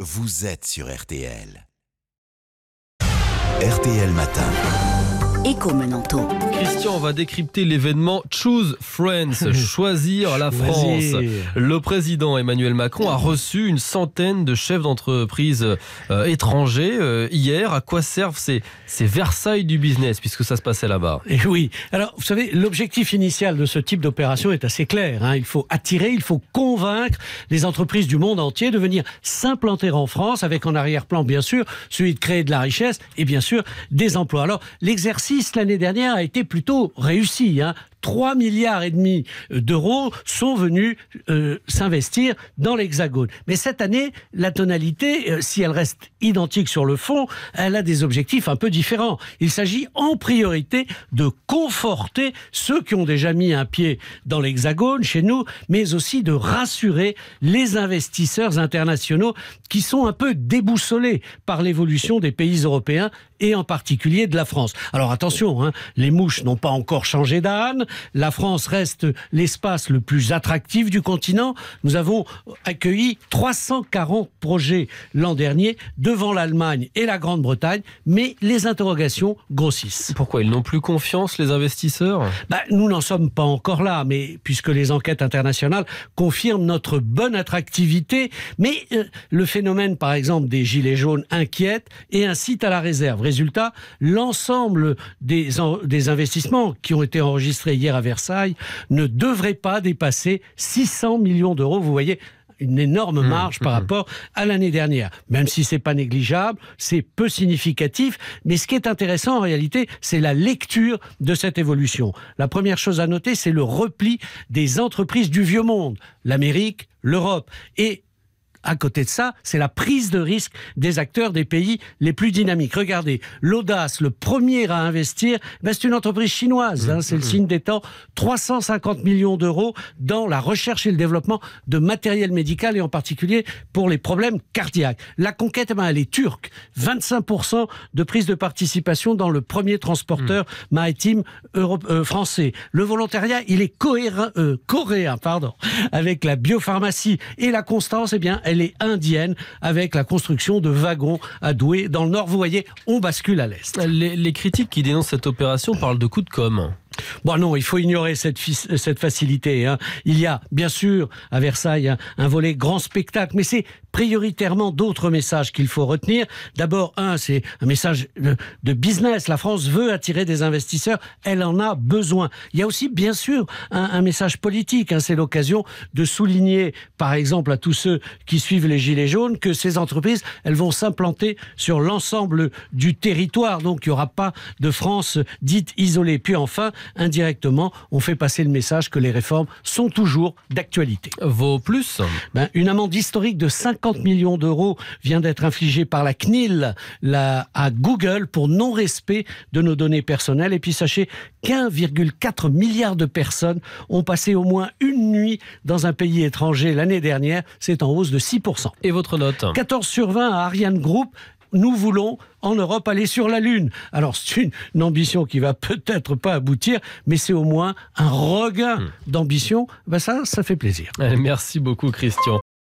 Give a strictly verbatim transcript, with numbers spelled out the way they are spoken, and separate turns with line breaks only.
vous êtes sur R T L. R T L Matin.
Écho Menanto.
Christian, on va décrypter l'événement Choose Friends, choisir la France. Le président Emmanuel Macron a reçu une centaine de chefs d'entreprise euh, étrangers euh, hier. À quoi servent ces, ces Versailles du business, puisque ça se passait là-bas?
Et oui. Alors, vous savez, l'objectif initial de ce type d'opération est assez clair. Hein. Il faut attirer, il faut convaincre les entreprises du monde entier de venir s'implanter en France, avec en arrière-plan, bien sûr, celui de créer de la richesse et bien sûr des emplois. Alors, l'exercice l'année dernière a été plutôt réussi. Hein. trois milliards et demi d'euros sont venus euh, s'investir dans l'Hexagone. Mais cette année, la tonalité, euh, si elle reste identique sur le fond, elle a des objectifs un peu différents. Il s'agit en priorité de conforter ceux qui ont déjà mis un pied dans l'Hexagone, chez nous, mais aussi de rassurer les investisseurs internationaux qui sont un peu déboussolés par l'évolution des pays européens et en particulier de la France. Alors attention, hein, les mouches n'ont pas encore changé d'âne. La France reste l'espace le plus attractif du continent. Nous avons accueilli trois cent quarante projets l'an dernier devant l'Allemagne et la Grande-Bretagne, mais les interrogations grossissent.
Pourquoi ils n'ont plus confiance, les investisseurs?
bah, Nous n'en sommes pas encore là, mais puisque les enquêtes internationales confirment notre bonne attractivité. Mais euh, le phénomène, par exemple, des gilets jaunes inquiète et incite à la réserve. Résultat, l'ensemble des, en, des investissements qui ont été enregistrés hier à Versailles ne devrait pas dépasser six cents millions d'euros. Vous voyez, une énorme marge mmh, par mmh. rapport à l'année dernière. Même si c'est pas négligeable, c'est peu significatif. Mais ce qui est intéressant en réalité, c'est la lecture de cette évolution. La première chose à noter, c'est le repli des entreprises du vieux monde, l'Amérique, l'Europe. Et à côté de ça, c'est la prise de risque des acteurs des pays les plus dynamiques. Regardez, l'Audace, le premier à investir, ben c'est une entreprise chinoise, hein, c'est le signe des temps, trois cent cinquante millions d'euros dans la recherche et le développement de matériel médical et en particulier pour les problèmes cardiaques. La conquête, eh ben, elle est turque, vingt-cinq pour cent de prise de participation dans le premier transporteur mmh. maritime euro- euh, français. Le volontariat, il est cohérent, euh, coréen, pardon, avec la biopharmacie et la Constance, eh bien, elle est indienne avec la construction de wagons à Douai dans le nord. Vous voyez, on bascule à l'est.
Les, les critiques qui dénoncent cette opération parlent de coup de com'.
Bon non, il faut ignorer cette, cette facilité. Hein. Il y a bien sûr à Versailles un, un volet grand spectacle, mais c'est prioritairement d'autres messages qu'il faut retenir. D'abord, un, c'est un message de, de business. La France veut attirer des investisseurs, elle en a besoin. Il y a aussi bien sûr un, un message politique. Hein. C'est l'occasion de souligner, par exemple, à tous ceux qui suivent les Gilets jaunes, que ces entreprises, elles vont s'implanter sur l'ensemble du territoire. Donc il n'y aura pas de France dite isolée. Puis enfin, indirectement, on fait passer le message que les réformes sont toujours d'actualité.
Vaut plus
ben, Une amende historique de cinquante millions d'euros vient d'être infligée par la C N I L la, à Google pour non-respect de nos données personnelles. Et puis sachez qu'un virgule quatre milliard de personnes ont passé au moins une nuit dans un pays étranger l'année dernière. C'est en hausse de six pour cent.
Et votre note?
quatorze sur vingt à Ariane Group. Nous voulons, en Europe, aller sur la Lune. Alors, c'est une, une ambition qui va peut-être pas aboutir, mais c'est au moins un regain mmh. d'ambition. Ben ça, ça fait plaisir.
Allez, merci beaucoup, Christian.